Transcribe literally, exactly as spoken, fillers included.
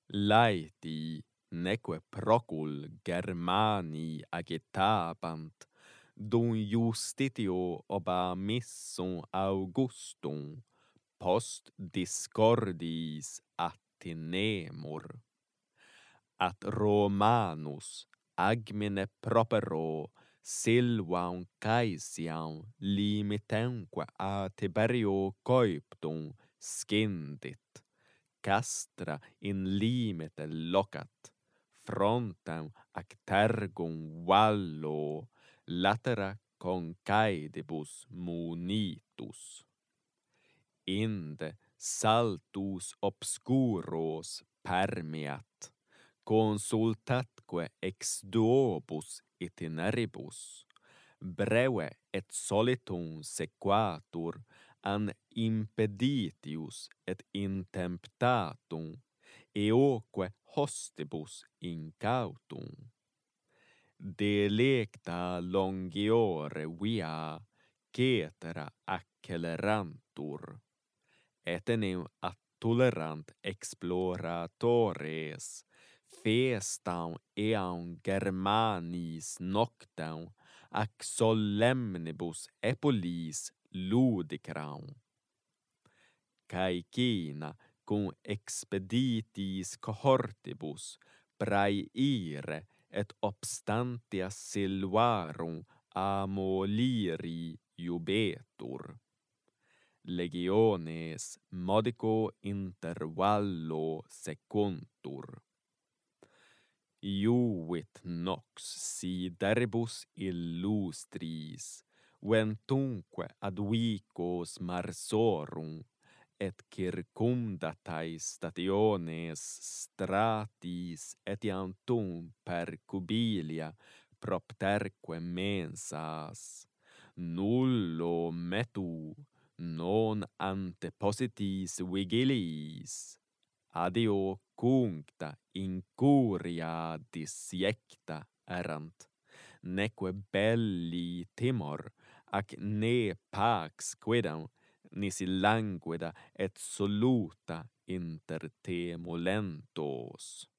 laeti neque procul Germani agitabant, dum justitio oba missum Augustum post discordiis attinemur. At Romanus agmine propero silvam caesiam limitemque a Tiberio coeptum scindit, castra in limite locat, frontem ac tergum vallo latera concaedibus munitus. Inde saltus obscuros permeat, consultatque ex duobus itineribus, breve et solitum sequatur an impeditius et intemptatum, eoque hostibus incautum. Delecta longiore via cetera accelerantur, et enim attulerant exploratores festam eam Germanis noctem ac solemnibus epullis ludiceram. Caecina cum expeditis cohortibus praeire et obstantia silvarum amoliri iubetur. Legiones modico intervallo secuntur. Iuvit nox sideribus illustris, ventumque ad vicos marsorum, et circumdatae stationes stratis etiam tum per cubilia propterque mensas, nullo metu non ante positis vigiliis, adio cuncta incuria disiecta erant, neque belli timor, ac ne pax quidam, nisi languida et soluta inter te molentos.